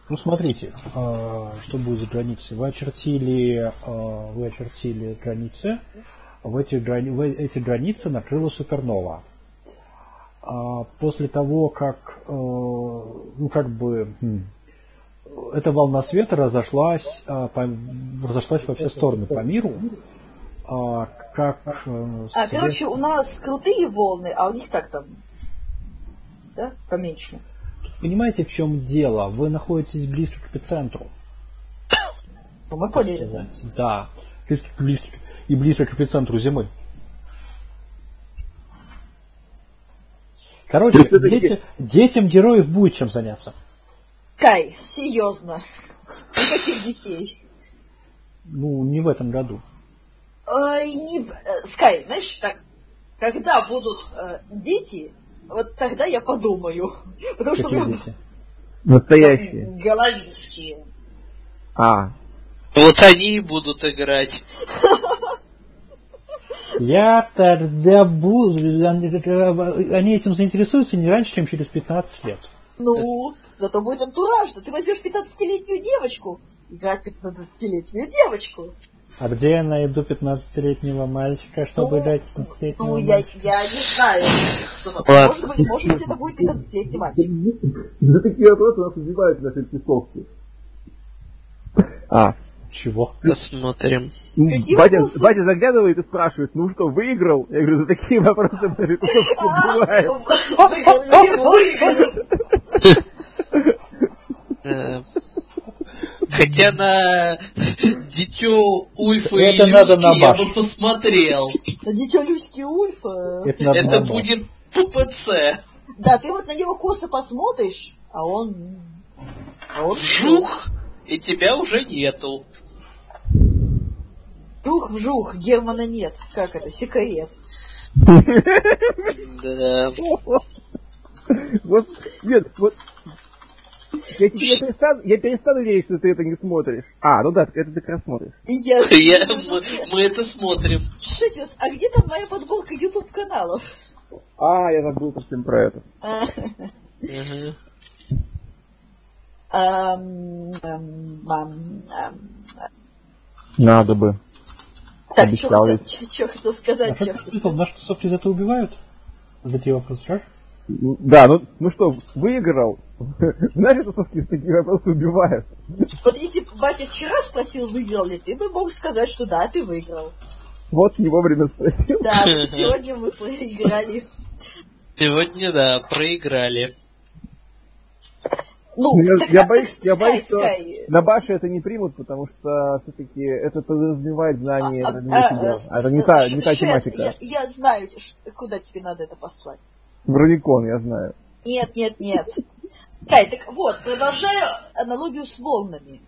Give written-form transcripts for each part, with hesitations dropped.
Ну, смотрите, что будет за границей. Вы очертили границы. Эти границы накрыла супернова. После того, как эта волна света разошлась во все стороны по миру, короче, у нас крутые волны, а у них так там, да, поменьше. Понимаете, в чем дело? Вы находитесь близко к эпицентру. Ну, мы поняли. Да, близко к эпицентру Земли. Короче, детям героев будет чем заняться. Кай, серьезно. Никаких детей. Ну, не в этом году. Скай, знаешь, так, когда будут дети, вот тогда я подумаю. Потому что у меня дети? Настоящие. Головинские. Вот они и будут играть. Я тогда буду... Они этим заинтересуются не раньше, чем через 15 лет. Ну, зато будет антуражно. Ты возьмешь 15-летнюю девочку, играть 15-летнюю девочку. А где я найду 15-летнего мальчика, чтобы играть 15-летнего мальчика? Я не знаю. Может быть, это будет 15-летний мальчик. За такие вопросы нас убивают наши песовки. Чего? Посмотрим. Батя заглядывает и спрашивает, ну что, выиграл? Я говорю, за такие вопросы наши песовки убивают. Хотя на Дитё Ульфа и Люськи я бы посмотрел. На Дитё Люськи и Ульфа? Это будет ППЦ. Да, ты вот на него косо посмотришь, а он... Вжух, и тебя уже нету. Вжух, Германа нет. Как это? Секрет. Да. Вот, нет, вот... Я перестану верить, что ты это не смотришь. Ну да, это ты как раз смотришь. Мы это смотрим. Слушайте, а где там моя подборка YouTube-каналов? Я забыл совсем про это. Надо бы. Так, что хотел сказать? Наши тусовки за это убивают? За такие вопросы, спрашиваешь? Да, ну что, выиграл? Знаешь, что такие вопросы убивают? Вот если бы батя вчера спросил, выиграл ли, ты бы мог сказать, что да, ты выиграл. Вот не вовремя спросил. Да, сегодня мы проиграли. Сегодня, да, проиграли. Я боюсь, что на Баше это не примут, потому что все-таки это подразумевает знание. Это не та тематика. Я знаю, куда тебе надо это послать. В Броникон, я знаю. Нет. Кай, так вот, продолжаю аналогию с волнами.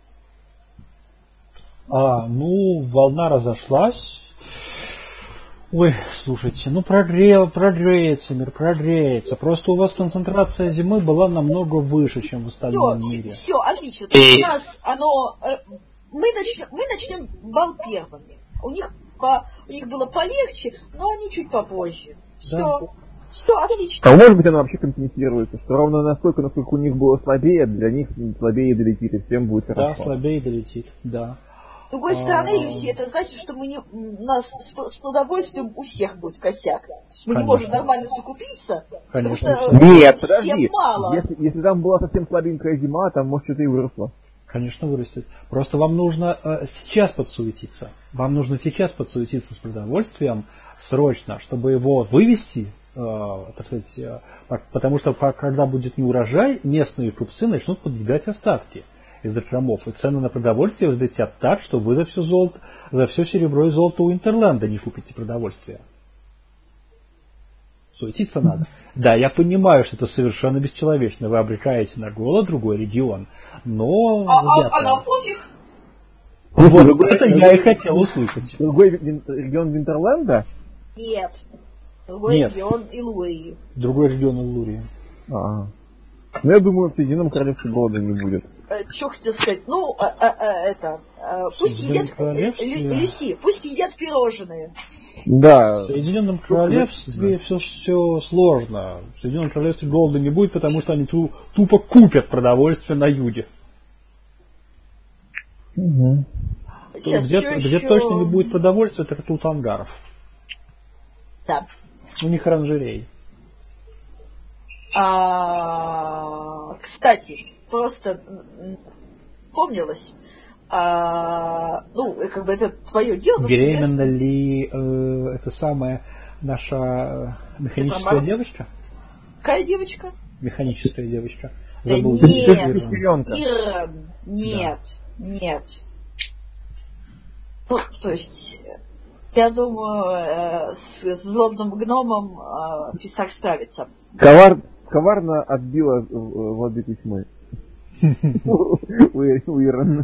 Волна разошлась. Ой, слушайте, прогреется мир. Просто у вас концентрация зимы была намного выше, чем в остальном мире. Все, отлично. То есть у нас мы начнем бал первыми. У них было полегче, но они чуть попозже. Все, отлично. Может быть, она вообще компенсируется, что ровно настолько, насколько у них было слабее, для них слабее долетит, и всем будет хорошо. Да, слабее долетит, да. С другой стороны, Люси, это значит, что у нас с продовольствием у всех будет косяк. Мы не можем нормально закупиться, потому что Нет, всем мало. Если там была совсем слабенькая зима, там, может, что-то и выросло. Конечно, вырастет. Просто вам нужно сейчас подсуетиться. Вам нужно сейчас подсуетиться с продовольствием срочно, чтобы его вывести, так сказать, потому что когда будет неурожай, местные купцы начнут подвигать остатки из закромов, и цены на продовольствие взлетят так, что вы за все серебро и золото Уинтерленда не купите продовольствие. Суетиться надо. Да, я понимаю, что это совершенно бесчеловечно. Вы обрекаете на голод другой регион, но... нам пофиг. Вот это я и хотел услышать. Другой регион Винтерленда? Нет. Другой регион Илурии. Другой регион Илурии. Я думаю, в Соединенном Королевстве голода не будет. Что хотел сказать? Пусть едят, Люси, пусть едят пирожные. Да. В Соединенном Королевстве все сложно. В Соединенном Королевстве голода не будет, потому что они тупо купят продовольствие на юге. Угу. Где точно не будет продовольствия, это тут ангаров. Да. У них оранжерей. Кстати, просто помнилось, как бы это твое дело. Беременна ли это самая наша механическая девочка? Какая девочка? Механическая девочка. Да забыл. Нет. Ну, то есть, я думаю, с злобным гномом Фистах справится. Коварно отбила владыку тьмы. У Ирана.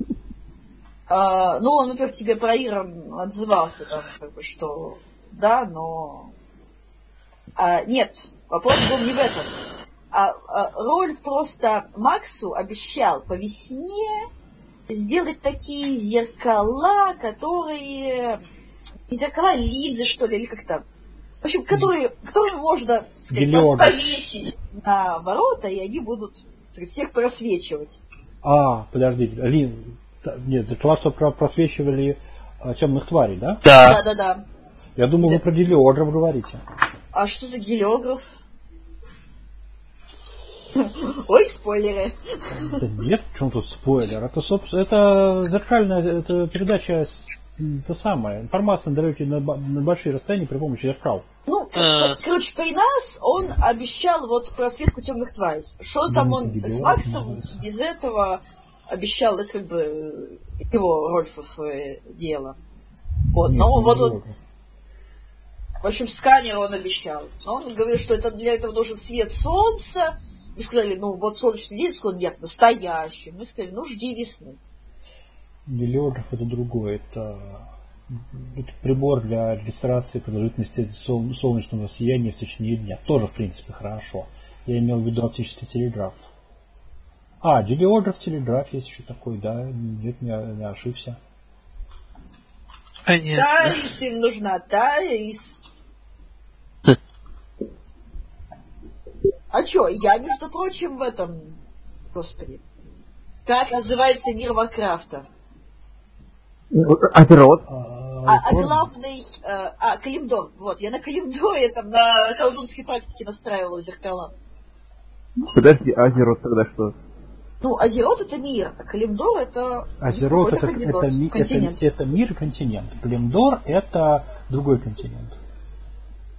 Он, во-первых, тебе про Иран отзывался, там, как бы, что да, но... нет, вопрос был не в этом. Рольф просто Максу обещал по весне сделать такие зеркала, которые... Зеркала линзы, что ли, или как-то... В общем, которые можно, сказать, просто повесить на ворота, и они будут, сказать, всех просвечивать. Подожди, нет, зеркала, что просвечивали темных тварей, да? Да. Я думал, вы про гелиограф говорите. А что за гелиограф? Ой, спойлеры. Да нет, в чем тут спойлер? Это, собственно, это зеркальная, это передача, это самое, информация на большие расстояния при помощи зеркал. Короче, при нас он обещал вот просветку темных тварей. Что там он с Максом без этого обещал, это как бы его Рольфов дело. Вот, но вот он... В общем, сканер он обещал. Но он говорил, что для этого нужен свет солнца. Мы сказали, вот солнечный день, он сказал, нет, настоящий. Мы сказали, жди весны. Гелиограф это другое, это прибор для регистрации продолжительности солнечного сияния в течение дня. Тоже, в принципе, хорошо. Я имел в виду оптический телеграф. Гелиограф, телеграф есть еще такой, да? Нет, не ошибся. Понятно. Тарис им нужна, Тарис. Я, между прочим, в этом... Господи. Как называется мир Варкрафта? Азерот. Главный... Калимдор. Вот, я на Калимдоре, там, на колдунской практике настраивала зеркала. Подожди, Азерот тогда что? Азерот это мир, а Калимдор это... Азерот это мир и континент. Калимдор это другой континент.